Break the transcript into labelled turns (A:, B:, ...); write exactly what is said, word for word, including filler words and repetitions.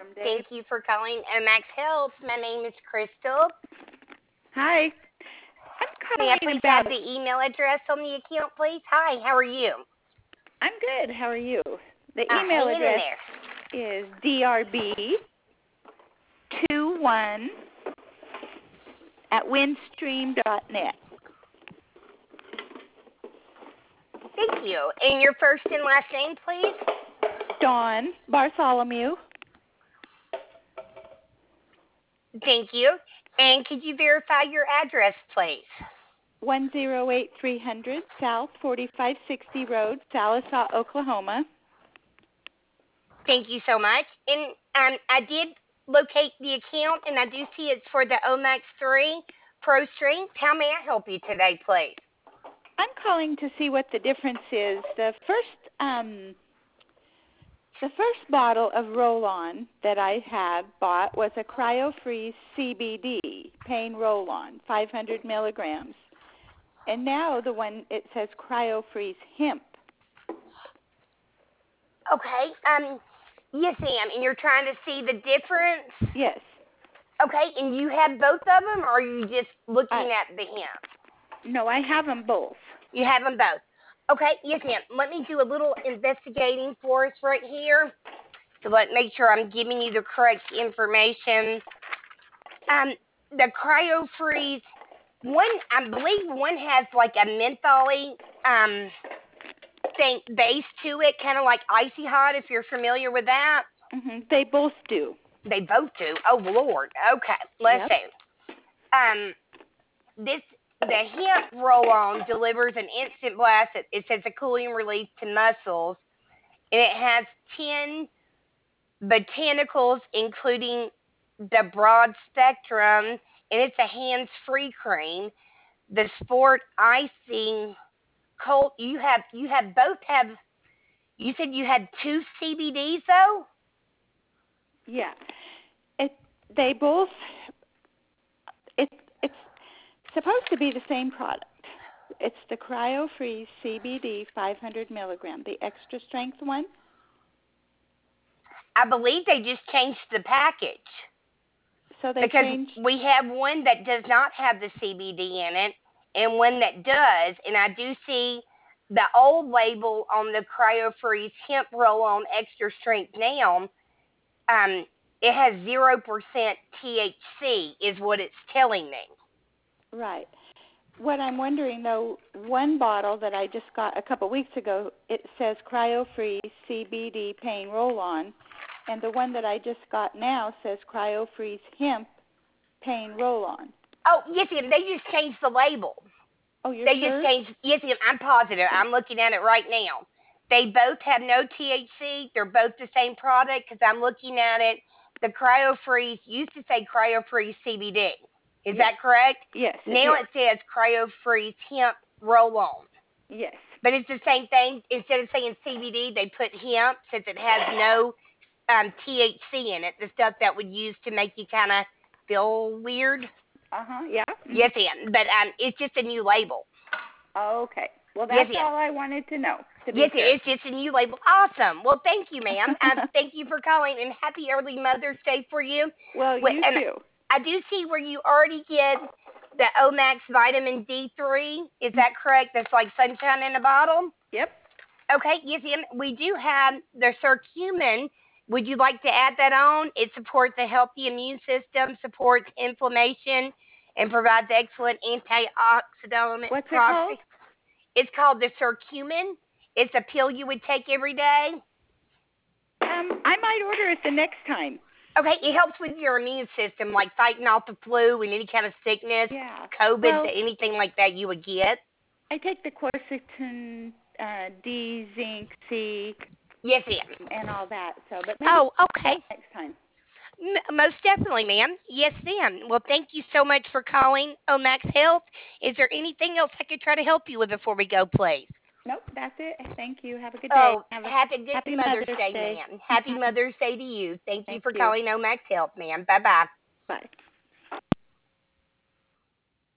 A: from Dave.
B: Thank you for calling Max Health. My name is Crystal.
A: Hi.
B: May
A: I'm
B: I
A: calling
B: please have
A: about.
B: the email address on the account, please? Hi, how are you?
A: I'm good. How are you? The
B: Uh,
A: email
B: hanging in
A: address
B: there.
A: is d r b two one at windstream dot net.
B: Thank you. And your first and last name, please?
A: Dawn Bartholomew.
B: Thank you. And could you verify your address, please?
A: one zero eight three hundred South forty-five sixty Road, Sallisaw, Oklahoma.
B: Thank you so much. And um, I did locate the account, and I do see it's for the Omax three Pro Strength. How may I help you today, please?
A: I'm calling to see what the difference is. The first um The first bottle of Roll-On that I had bought was a CryoFreeze C B D pain Roll-On, five hundred milligrams. And now the one, it says CryoFreeze Hemp.
B: Okay. Um. Yes, ma'am. And you're trying to see the difference?
A: Yes.
B: Okay. And you have both of them, or are you just
A: I
B: looking at the hemp?
A: No, I have them both.
B: You have them both. Okay. Yes, ma'am. Let me do a little investigating for us right here to let make sure I'm giving you the correct information. Um. The cryo freeze one, I believe one has like a mentholy um thing base to it, kind of like icy hot. If you're familiar with that,
A: hmm They both do.
B: they both do. Oh Lord. Okay, let's
A: Yep.
B: see. Um, this the hemp roll-on delivers an instant blast. It, it says a cooling relief to muscles, and it has ten botanicals, including the broad spectrum, and it's a hands-free cream. The sport icing Colt, you have you have both have. You said you had two C B Ds though.
A: Yeah. It. They both. It. It's supposed to be the same product. It's the CryoFreeze C B D five hundred milligram, the extra strength one.
B: I believe they just changed the package
A: So they
B: because
A: changed.
B: we have one that does not have the C B D in it and one that does. And I do see the old label on the CryoFreeze hemp roll-on extra strength now. Um, it has zero percent T H C, is what it's telling me.
A: Right. What I'm wondering though, one bottle that I just got a couple weeks ago, it says CryoFreeze C B D Pain Roll-On, and the one that I just got now says CryoFreeze Hemp Pain Roll-On.
B: Oh, yes, ma'am. They just changed the label.
A: Oh, you're
B: They just
A: sure?
B: changed. Yes, ma'am. I'm positive. I'm looking at it right now. They both have no T H C. They're both the same product because I'm looking at it. The CryoFreeze used to say CryoFreeze C B D. Is
A: Yes.
B: that correct?
A: Yes, it
B: Now
A: did.
B: it says CryoFreeze Hemp Roll On.
A: Yes.
B: But it's the same thing. Instead of saying C B D, they put hemp since it has no um, T H C in it, the stuff that would use to make you kind of feel weird.
A: Uh-huh, yeah.
B: Yes,
A: Mm-hmm.
B: ma'am. But um, it's just a new label.
A: Okay. Well,
B: Yes,
A: that's
B: ma'am.
A: all I wanted to know, to be
B: Yes, it
A: sure.
B: is just a new label. Awesome. Well, thank you, ma'am. Um, thank you for calling, and happy early Mother's Day for you.
A: Well,
B: Wi-
A: you
B: And
A: too.
B: I do see where you already get the Omax Vitamin D three. Is
A: Mhm.
B: that correct? That's like sunshine in a bottle.
A: Yep.
B: Okay, yes, ma'am. We do have the Circumin. Would you like to add that on? It supports a healthy immune system, supports inflammation, and provides excellent antioxidant
A: What's it called?
B: properties. It's called the Circumin. It's a pill you would take every day.
A: Um, I might order it the next time.
B: Okay, it helps with your immune system, like fighting off the flu and any kind of sickness,
A: Yeah.
B: COVID,
A: Well,
B: anything like that you would get.
A: I take the quercetin, uh, D, zinc, C,
B: Yes, ma'am.
A: and all that. So, but maybe
B: Oh, okay.
A: that next time.
B: M- most definitely, ma'am. Yes, ma'am. Well, thank you so much for calling Omax Health. Is there anything else I could try to help you with before we go, please?
A: Nope, that's it. Thank you. Have a good day.
B: Oh,
A: Have a
B: happy
A: happy
B: Mother's
A: Mother's
B: Day,
A: Day.
B: ma'am. Happy Mother's Day to you. Thank you
A: Thank
B: for
A: you.
B: calling Omax Health, ma'am. Bye bye.
A: Bye.